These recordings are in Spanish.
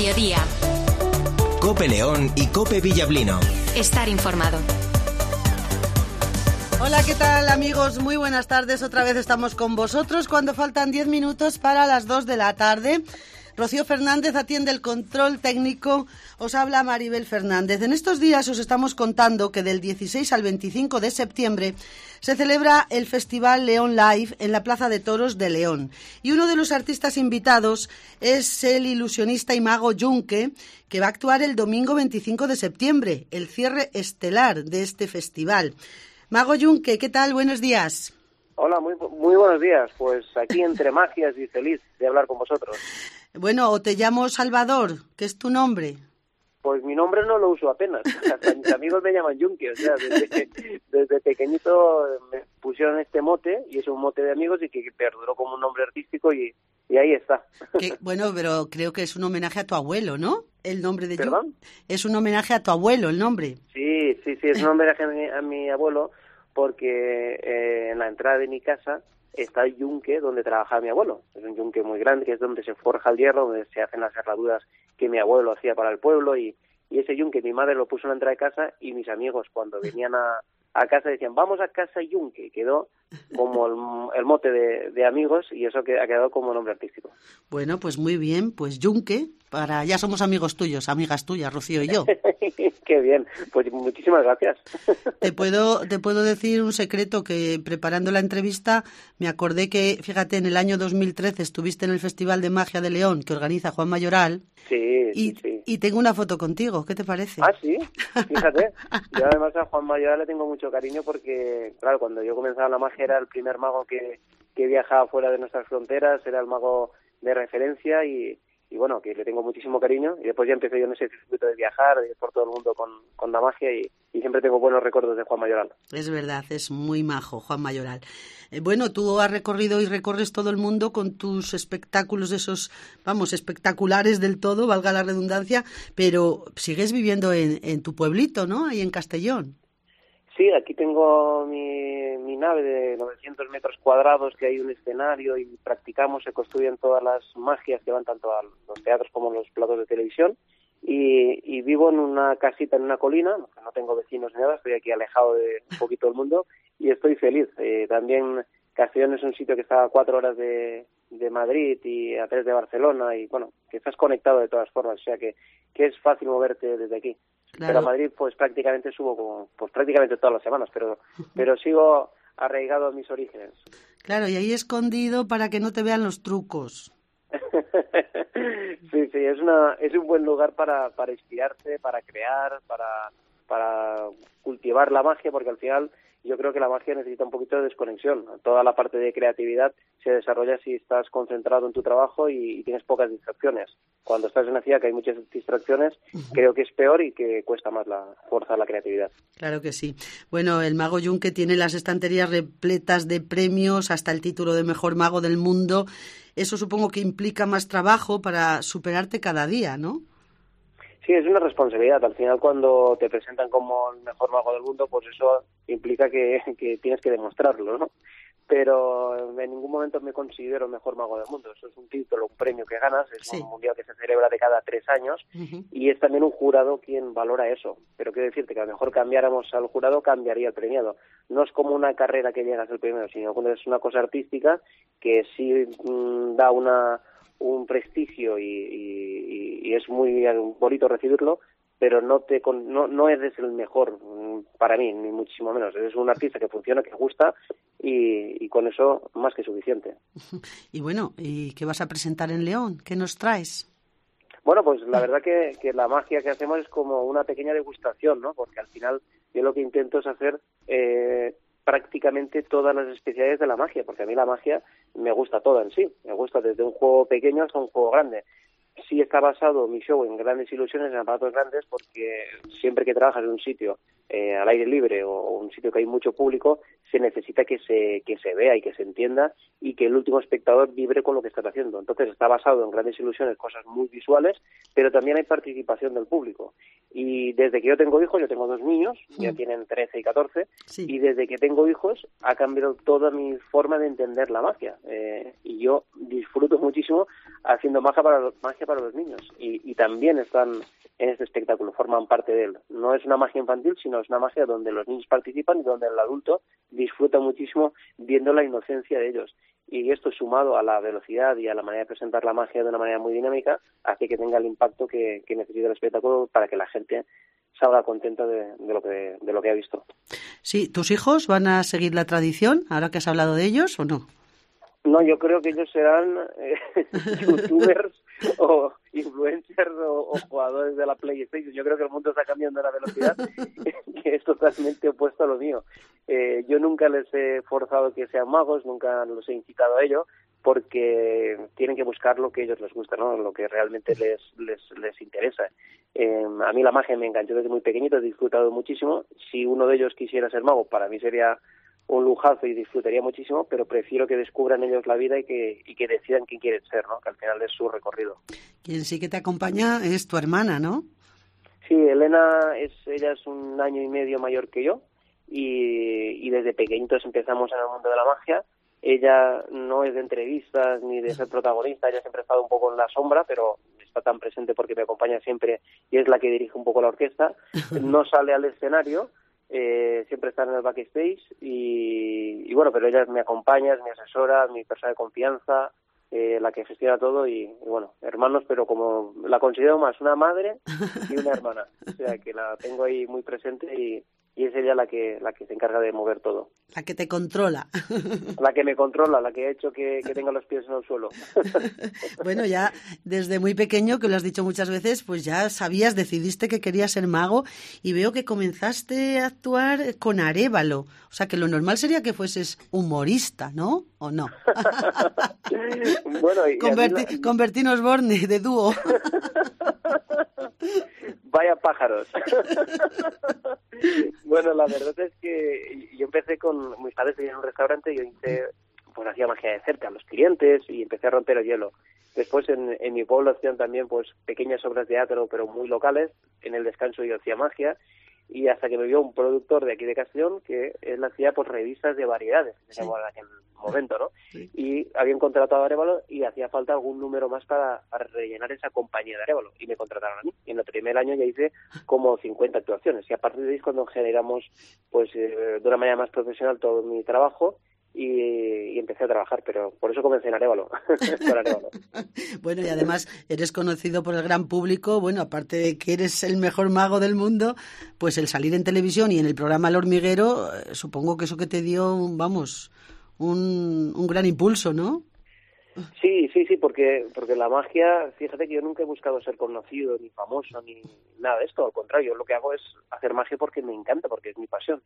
mediodía. COPE León y COPE Villablino. Estar informado. Hola, ¿qué tal, amigos? Muy buenas tardes. Otra vez estamos con vosotros cuando faltan 10 minutos para las 2 de la tarde. Rocío Fernández atiende el control técnico. Os habla Maribel Fernández. En estos días os estamos contando que del 16 al 25 de septiembre se celebra el Festival León Live en la Plaza de Toros de León. Y uno de los artistas invitados es el ilusionista y mago Yunque, que va a actuar el domingo 25 de septiembre, el cierre estelar de este festival. Mago Yunque, ¿qué tal? Buenos días. Hola, muy buenos días. Pues aquí entre magias y feliz de hablar con vosotros. Bueno, o te llamo Salvador, ¿qué es tu nombre? Pues mi nombre no lo uso apenas. Hasta mis amigos me llaman Yunque. O sea, desde pequeñito me pusieron este mote, y es un mote de amigos y que perduró como un nombre artístico y ahí está. Bueno, pero creo que es un homenaje a tu abuelo, ¿no? El nombre de ¿Perdón? Yunque. Es un homenaje a tu abuelo, el nombre. Sí, es un homenaje a mi abuelo, porque en la entrada de mi casa está el yunque donde trabajaba mi abuelo. Es un yunque muy grande, que es donde se forja el hierro, donde se hacen las herraduras que mi abuelo hacía para el pueblo, y ese yunque mi madre lo puso en la entrada de casa, y mis amigos cuando venían a casa decían, vamos a casa Yunque. Quedó como el mote de amigos, y eso que ha quedado como nombre artístico. Bueno, pues muy bien, pues Yunque, ya somos amigos tuyos, amigas tuyas, Rocío y yo. Qué bien, pues muchísimas gracias. Te puedo decir un secreto, que preparando la entrevista me acordé que, fíjate, en el año 2013 estuviste en el Festival de Magia de León que organiza Juan Mayoral. Sí. Y tengo una foto contigo, ¿qué te parece? Ah, sí, fíjate. Yo además a Juan Mayoral le tengo mucho cariño porque, claro, cuando yo comenzaba la magia era el primer mago que viajaba fuera de nuestras fronteras, era el mago de referencia y bueno, que le tengo muchísimo cariño, y después ya empecé yo en ese circuito de viajar, de ir por todo el mundo con la magia, y siempre tengo buenos recuerdos de Juan Mayoral. Es verdad, es muy majo Juan Mayoral. Bueno, tú has recorrido y recorres todo el mundo con tus espectáculos, esos, espectaculares del todo, valga la redundancia, pero sigues viviendo en tu pueblito, ¿no? Ahí en Castellón. Sí, aquí tengo mi nave de 900 metros cuadrados, que hay un escenario y practicamos, se construyen todas las magias que van tanto a los teatros como a los platos de televisión, y vivo en una casita en una colina, no tengo vecinos ni nada, estoy aquí alejado de un poquito del mundo y estoy feliz. También Castellón es un sitio que está a 4 horas de Madrid y a 3 de Barcelona, y bueno, que estás conectado de todas formas, o sea que es fácil moverte desde aquí. Claro. Pero a Madrid pues prácticamente subo prácticamente todas las semanas, pero sigo arraigado a mis orígenes. Claro, y ahí escondido para que no te vean los trucos. Sí, es un buen lugar para inspirarse, para crear, para cultivar la magia, porque al final yo creo que la magia necesita un poquito de desconexión. Toda la parte de creatividad se desarrolla si estás concentrado en tu trabajo y tienes pocas distracciones. Cuando estás en una ciudad que hay muchas distracciones, creo que es peor y que cuesta más la fuerza de la creatividad. Claro que sí. Bueno, el mago Yunque tiene las estanterías repletas de premios, hasta el título de mejor mago del mundo. Eso supongo que implica más trabajo para superarte cada día, ¿no? Sí, es una responsabilidad. Al final, cuando te presentan como el mejor mago del mundo, pues eso implica que tienes que demostrarlo, ¿no? Pero en ningún momento me considero el mejor mago del mundo. Eso es un título, un premio que ganas, es un mundial que se celebra de cada 3 años, y es también un jurado quien valora eso. Pero quiero decirte que a lo mejor cambiáramos al jurado, cambiaría el premiado. No es como una carrera que llegas al premio, sino que es una cosa artística que sí da un prestigio y es muy bonito recibirlo, pero no eres el mejor para mí, ni muchísimo menos. Eres un artista que funciona, que gusta, y con eso más que suficiente. Y bueno, ¿y qué vas a presentar en León? ¿Qué nos traes? Bueno, pues la verdad que la magia que hacemos es como una pequeña degustación, ¿no? Porque al final yo lo que intento es hacer prácticamente todas las especialidades de la magia, porque a mí la magia me gusta toda en sí, me gusta desde un juego pequeño hasta un juego grande. Sí está basado mi show en grandes ilusiones, en aparatos grandes, porque siempre que trabajas en un sitio al aire libre o un sitio que hay mucho público, se necesita que se vea y que se entienda y que el último espectador vibre con lo que estás haciendo. Entonces está basado en grandes ilusiones, cosas muy visuales, pero también hay participación del público. Y desde que yo tengo hijos, yo tengo 2 niños, ya tienen 13 y 14, y desde que tengo hijos ha cambiado toda mi forma de entender la magia. Y yo disfruto muchísimo haciendo magia para los niños y también están en este espectáculo, forman parte de él. No es una magia infantil, sino es una magia donde los niños participan y donde el adulto disfruta muchísimo viendo la inocencia de ellos. Y esto, sumado a la velocidad y a la manera de presentar la magia de una manera muy dinámica, hace que tenga el impacto que necesita el espectáculo para que la gente salga contenta de lo que ha visto. Sí, ¿tus hijos van a seguir la tradición, ahora que has hablado de ellos, o no? No, yo creo que ellos serán youtubers o influencers o jugadores de la PlayStation. Yo creo que el mundo está cambiando a una velocidad que es totalmente opuesto a lo mío. Yo nunca les he forzado que sean magos, nunca los he incitado a ello, porque tienen que buscar lo que a ellos les gusta, ¿no? Lo que realmente les interesa. A mí la magia me enganchó desde muy pequeñito, he disfrutado muchísimo. Si uno de ellos quisiera ser mago, para mí sería un lujazo y disfrutaría muchísimo, pero prefiero que descubran ellos la vida y que decidan quién quieren ser, ¿no? Que al final es su recorrido. Quien sí que te acompaña es tu hermana, ¿no? Sí, Elena ella es 1 año y medio mayor que yo y desde pequeñitos empezamos en el mundo de la magia. Ella no es de entrevistas ni de ser protagonista, ella siempre ha estado un poco en la sombra, pero está tan presente porque me acompaña siempre y es la que dirige un poco la orquesta. No sale al escenario, siempre está en el backstage y bueno, pero ella me acompaña, es mi asesora, mi persona de confianza, la que gestiona todo y bueno, hermanos, pero como la considero más una madre y una hermana, o sea que la tengo ahí muy presente y es ella la que se encarga de mover todo. La que te controla. La que me controla, la que ha hecho que tenga los pies en el suelo. Bueno, ya desde muy pequeño, que lo has dicho muchas veces, pues ya decidiste que querías ser mago y veo que comenzaste a actuar con Arévalo. O sea, que lo normal sería que fueses humorista, ¿no? ¿O no? Bueno, Convertín Osborne, de dúo. Vaya pájaros. Bueno, la verdad es que yo empecé con mis padres en un restaurante y yo pues hacía magia de cerca a los clientes y empecé a romper el hielo. Después en mi pueblo hacían también pues pequeñas obras de teatro, pero muy locales. En el descanso yo hacía magia y hasta que me vio un productor de aquí de Castellón que él hacía pues revistas de variedades, que se llamaba en aquel momento, ¿no? Sí. Y habían contratado a Arévalo y hacía falta algún número más para rellenar esa compañía de Arévalo y me contrataron a mí. Y en el primer año ya hice como 50 actuaciones y a partir de ahí es cuando generamos pues de una manera más profesional todo mi trabajo y empecé a trabajar, pero por eso comencé en Arévalo. Bueno, y además eres conocido por el gran público, bueno, aparte de que eres el mejor mago del mundo, pues el salir en televisión y en el programa El Hormiguero, supongo que eso que te dio, vamos, un gran impulso, ¿no? Sí, porque la magia, fíjate que yo nunca he buscado ser conocido, ni famoso, ni nada de esto, al contrario, lo que hago es hacer magia porque me encanta, porque es mi pasión.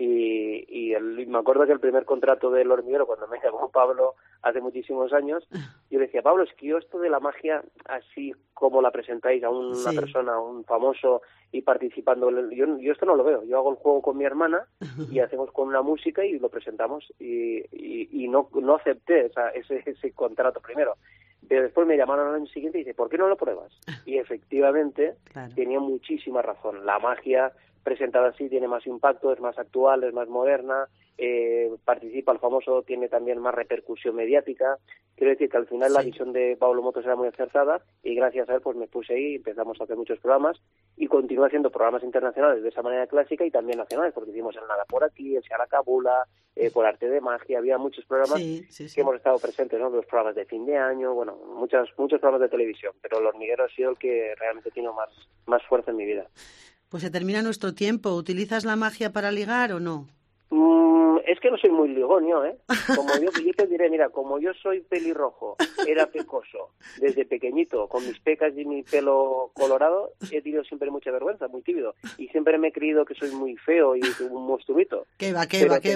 Y me acuerdo que el primer contrato del Hormiguero, cuando me llamó Pablo hace muchísimos años, yo le decía, Pablo, es que yo esto de la magia, así como la presentáis a una persona, a un famoso, y participando, yo esto no lo veo. Yo hago el juego con mi hermana y hacemos con una música y lo presentamos y no acepté ese contrato primero. Pero después me llamaron al año siguiente y dice, ¿por qué no lo pruebas? Y efectivamente tenía muchísima razón. La magia presentada así tiene más impacto, es más actual, es más moderna, participa el famoso, tiene también más repercusión mediática. Quiero decir que al final la visión de Pablo Motos era muy acertada y gracias a él pues me puse ahí, empezamos a hacer muchos programas y continué haciendo programas internacionales de esa manera clásica y también nacionales, porque hicimos el Nada por aquí, el Sharacabula, por Arte de Magia, había muchos programas que hemos estado presentes, ¿no? Los programas de fin de año, bueno, muchos programas de televisión, pero El Hormiguero ha sido el que realmente tiene más fuerza en mi vida. Pues se termina nuestro tiempo. ¿Utilizas la magia para ligar o no? Es que no soy muy ligón yo, ¿eh? Yo te diré, mira, como yo soy pelirrojo, era pecoso, desde pequeñito, con mis pecas y mi pelo colorado, he tenido siempre mucha vergüenza, muy tímido. Y siempre me he creído que soy muy feo y un monstruito. ¿Qué va?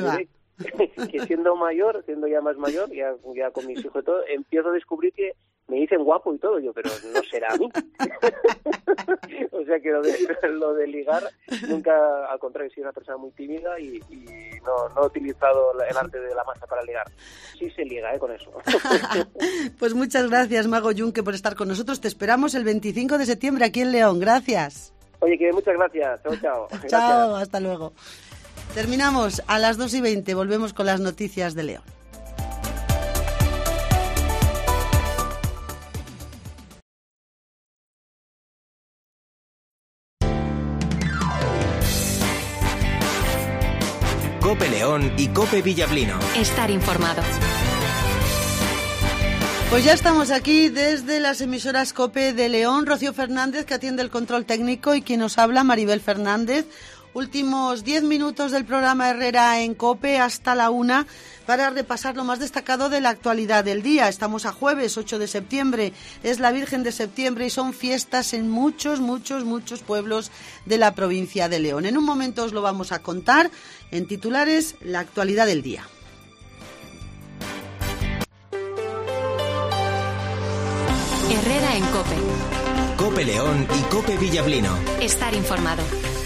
Que siendo ya más mayor, ya con mis hijos y todo, empiezo a descubrir que me dicen guapo y todo, yo, pero no será a mí. O sea que lo de ligar, nunca, al contrario, soy una persona muy tímida y no he utilizado el arte de la magia para ligar. Sí se liga, con eso. Pues muchas gracias, Mago Yunque, por estar con nosotros. Te esperamos el 25 de septiembre aquí en León. Gracias. Oye, que muchas gracias. Chao. Chao, hasta luego. Terminamos a las 2:20. Volvemos con las noticias de León. Cope León y Cope Villablino. Estar informado. Pues ya estamos aquí desde las emisoras COPE de León. Rocío Fernández, que atiende el control técnico, y quien nos habla, Maribel Fernández. Últimos 10 minutos del programa Herrera en COPE hasta la 1 para repasar lo más destacado de la actualidad del día. Estamos a jueves 8 de septiembre, es la Virgen de Septiembre y son fiestas en muchos pueblos de la provincia de León. En un momento os lo vamos a contar. En titulares, la actualidad del día. Herrera en COPE. Cope León y Cope Villablino. Estar informado.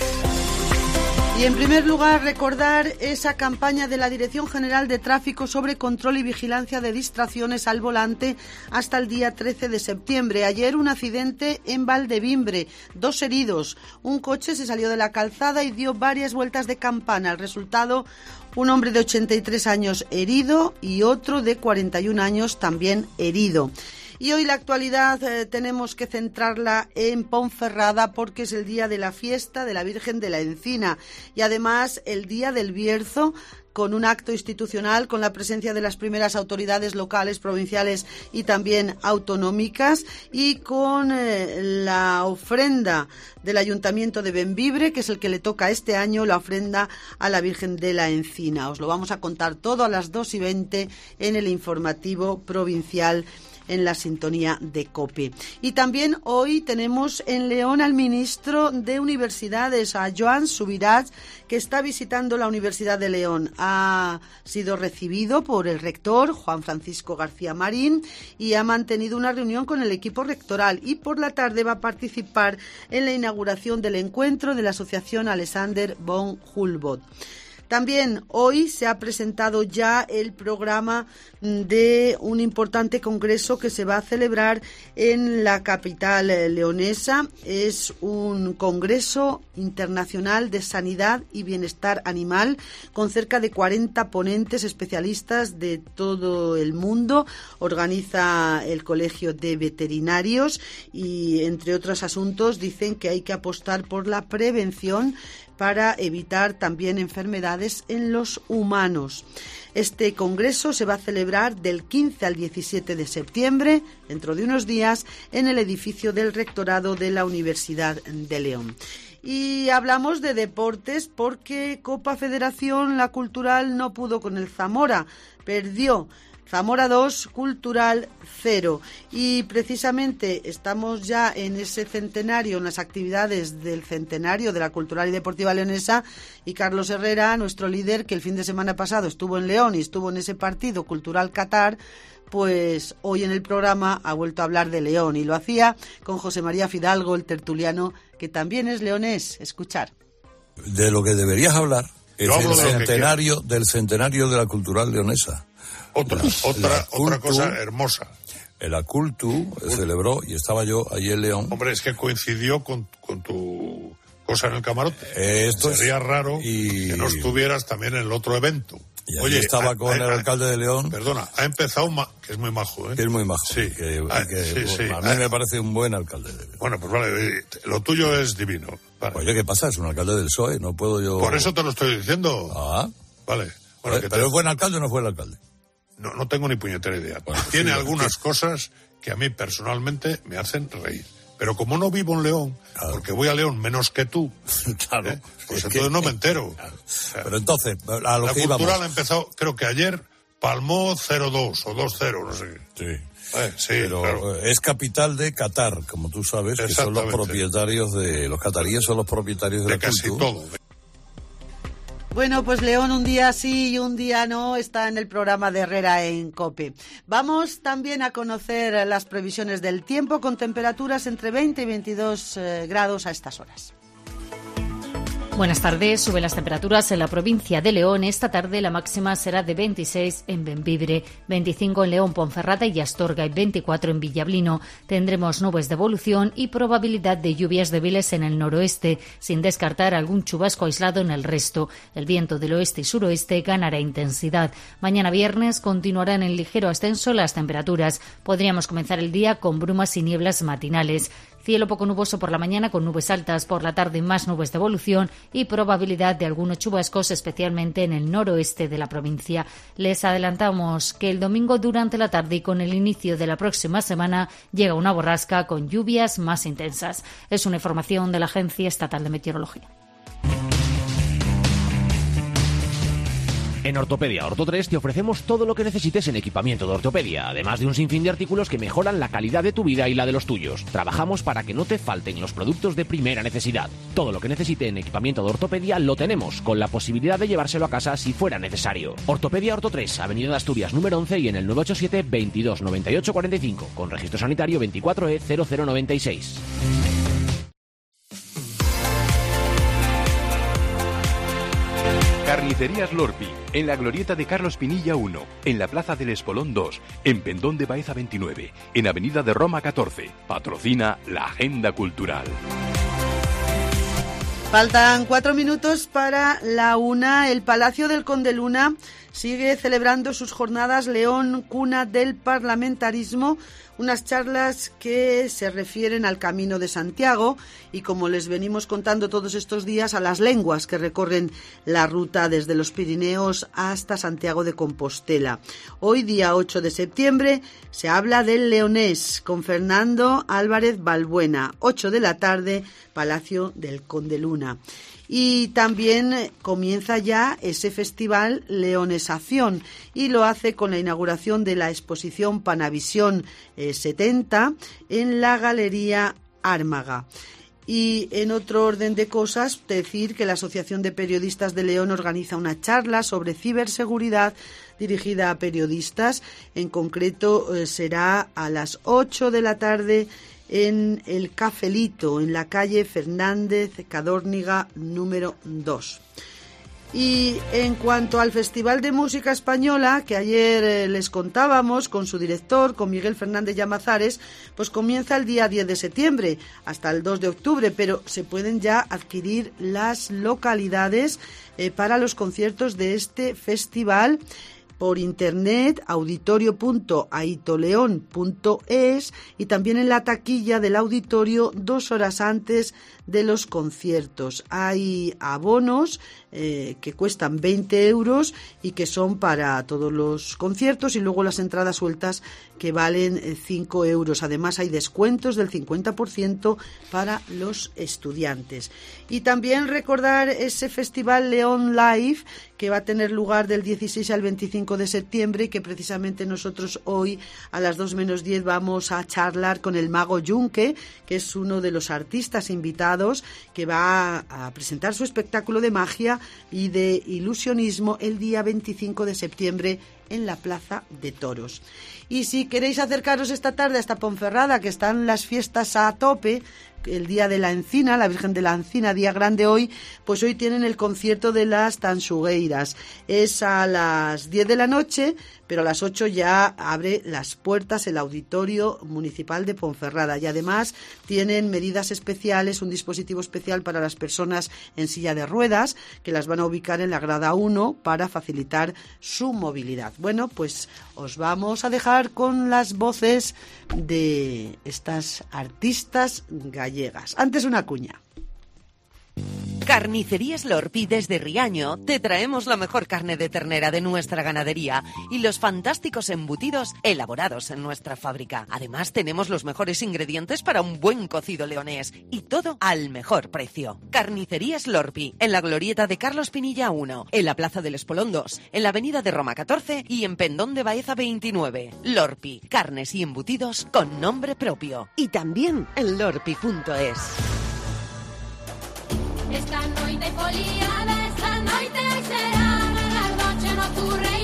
Y en primer lugar, recordar esa campaña de la Dirección General de Tráfico sobre control y vigilancia de distracciones al volante hasta el día 13 de septiembre. Ayer un accidente en Valdevimbre, 2 heridos. Un coche se salió de la calzada y dio varias vueltas de campana. El resultado, un hombre de 83 años herido y otro de 41 años también herido. Y hoy la actualidad tenemos que centrarla en Ponferrada porque es el día de la fiesta de la Virgen de la Encina y además el día del Bierzo, con un acto institucional con la presencia de las primeras autoridades locales, provinciales y también autonómicas, y con la ofrenda del Ayuntamiento de Bembibre, que es el que le toca este año, la ofrenda a la Virgen de la Encina. Os lo vamos a contar todo a las 2:20 en el informativo provincial en la sintonía de COPE. Y también hoy tenemos en León al ministro de Universidades, a Joan Subirats, que está visitando la Universidad de León. Ha sido recibido por el rector, Juan Francisco García Marín, y ha mantenido una reunión con el equipo rectoral. Y por la tarde va a participar en la inauguración del encuentro de la Asociación Alexander von Humboldt. También hoy se ha presentado ya el programa de un importante congreso que se va a celebrar en la capital leonesa. Es un congreso internacional de sanidad y bienestar animal con cerca de 40 ponentes especialistas de todo el mundo. Organiza el Colegio de Veterinarios y, entre otros asuntos, dicen que hay que apostar por la prevención para evitar también enfermedades en los humanos. Este congreso se va a celebrar del 15 al 17 de septiembre, dentro de unos días, en el edificio del Rectorado de la Universidad de León. Y hablamos de deportes porque Copa Federación, la Cultural, no pudo con el Zamora, perdió. Zamora 2, Cultural 0. Y precisamente estamos ya en ese centenario, en las actividades del centenario de la Cultural y Deportiva Leonesa, y Carlos Herrera, nuestro líder, que el fin de semana pasado estuvo en León y estuvo en ese partido Cultural Qatar, pues hoy en el programa ha vuelto a hablar de León y lo hacía con José María Fidalgo, el tertuliano, que también es leonés. Escuchar. De lo que deberías hablar es del centenario de la Cultural Leonesa. Otra cosa hermosa. El Acultu celebró, y estaba yo allí en León. Hombre, es que coincidió con tu cosa en el camarote. Sería raro que no estuvieras también en el otro evento. Y oye, estaba con el alcalde de León. Perdona, ha empezado que es muy majo, ¿eh? Que es muy majo. Sí. A mí me parece un buen alcalde de León. Bueno, pues vale, lo tuyo es divino. Vale. Oye, ¿qué pasa? Es un alcalde del PSOE, no puedo yo... Por eso te lo estoy diciendo. Ah. Vale. Bueno, ¿Pero es buen alcalde o no fue el alcalde? No tengo ni puñetera idea. Bueno, tiene algunas cosas que a mí personalmente me hacen reír. Pero como no vivo en León, porque voy a León menos que tú, claro, pues entonces no me entero. Claro. O sea, pero entonces, a lo la que Cultural íbamos. ha empezado, creo que ayer, palmó 0-2 o 2-0, no sé qué. Sí. Pero claro. Es capital de Qatar, como tú sabes, que son los propietarios los cataríes son los propietarios de la casi Cultura. todo. Bueno, pues León un día sí y un día no está en el programa de Herrera en COPE. Vamos también a conocer las previsiones del tiempo con temperaturas entre 20 y 22 grados a estas horas. Buenas tardes. Suben las temperaturas en la provincia de León. Esta tarde la máxima será de 26 en Bembibre, 25 en León, Ponferrada y Astorga y 24 en Villablino. Tendremos nubes de evolución y probabilidad de lluvias débiles en el noroeste, sin descartar algún chubasco aislado en el resto. El viento del oeste y suroeste ganará intensidad. Mañana viernes continuarán en ligero ascenso las temperaturas. Podríamos comenzar el día con brumas y nieblas matinales. Cielo poco nuboso por la mañana con nubes altas, por la tarde más nubes de evolución y probabilidad de algunos chubascos, especialmente en el noroeste de la provincia. Les adelantamos que el domingo durante la tarde y con el inicio de la próxima semana llega una borrasca con lluvias más intensas. Es una información de la Agencia Estatal de Meteorología. En Ortopedia Orto 3 te ofrecemos todo lo que necesites en equipamiento de ortopedia, además de un sinfín de artículos que mejoran la calidad de tu vida y la de los tuyos. Trabajamos para que no te falten los productos de primera necesidad. Todo lo que necesite en equipamiento de ortopedia lo tenemos, con la posibilidad de llevárselo a casa si fuera necesario. Ortopedia Orto 3, Avenida de Asturias número 11 y en el 987 22 98 45, con registro sanitario 24E0096. Carnicerías Lorpi, en la glorieta de Carlos Pinilla 1, en la Plaza del Espolón 2, en Pendón de Baeza 29, en Avenida de Roma 14. Patrocina la Agenda Cultural. Faltan 4 minutos para la 1. El Palacio del Conde Luna sigue celebrando sus jornadas León, cuna del parlamentarismo, unas charlas que se refieren al Camino de Santiago y, como les venimos contando todos estos días, a las lenguas que recorren la ruta desde los Pirineos hasta Santiago de Compostela. Hoy, día 8 de septiembre, se habla del leonés con Fernando Álvarez Balbuena. 8 de la tarde, Palacio del Conde Luna. Y también comienza ya ese festival Leonesación y lo hace con la inauguración de la exposición Panavisión 70 en la Galería Ármaga. Y en otro orden de cosas, decir que la Asociación de Periodistas de León organiza una charla sobre ciberseguridad dirigida a periodistas. En concreto, será a las 8 de la tarde en el Cafelito, en la calle Fernández Cadórniga número 2. Y en cuanto al Festival de Música Española, que ayer les contábamos con su director, con Miguel Fernández Llamazares, pues comienza el día 10 de septiembre hasta el 2 de octubre, pero se pueden ya adquirir las localidades para los conciertos de este festival por internet, auditorio.aitoleón.es, y también en la taquilla del auditorio 2 horas antes de los conciertos. Hay abonos que cuestan 20 euros y que son para todos los conciertos, y luego las entradas sueltas que valen 5 euros. Además hay descuentos del 50% para los estudiantes. Y también recordar ese festival León Live que va a tener lugar del 16 al 25 de septiembre y que precisamente nosotros hoy a las 2 menos 10 vamos a charlar con el Mago Yunque, que es uno de los artistas invitados que va a presentar su espectáculo de magia y de ilusionismo el día 25 de septiembre en la Plaza de Toros. Y si queréis acercaros esta tarde hasta Ponferrada, que están las fiestas a tope, el día de la Encina, la Virgen de la Encina, día grande hoy, pues hoy tienen el concierto de las Tansugueiras. Es a las 10 de la noche, pero a las 8 ya abre las puertas el Auditorio Municipal de Ponferrada. Y además tienen medidas especiales, un dispositivo especial para las personas en silla de ruedas, que las van a ubicar en la grada 1 para facilitar su movilidad. Bueno, pues os vamos a dejar con las voces de estas artistas gallegas. Antes una cuña. Carnicerías Lorpi desde Riaño te traemos la mejor carne de ternera de nuestra ganadería y los fantásticos embutidos elaborados en nuestra fábrica. Además tenemos los mejores ingredientes para un buen cocido leonés y todo al mejor precio. Carnicerías Lorpi, en la glorieta de Carlos Pinilla 1, en la Plaza del Espolón 2, en la Avenida de Roma 14 y en Pendón de Baeza 29. Lorpi, carnes y embutidos con nombre propio. Y también en lorpi.es. Esta noite foliada, esta noite será, la noche no ocurre.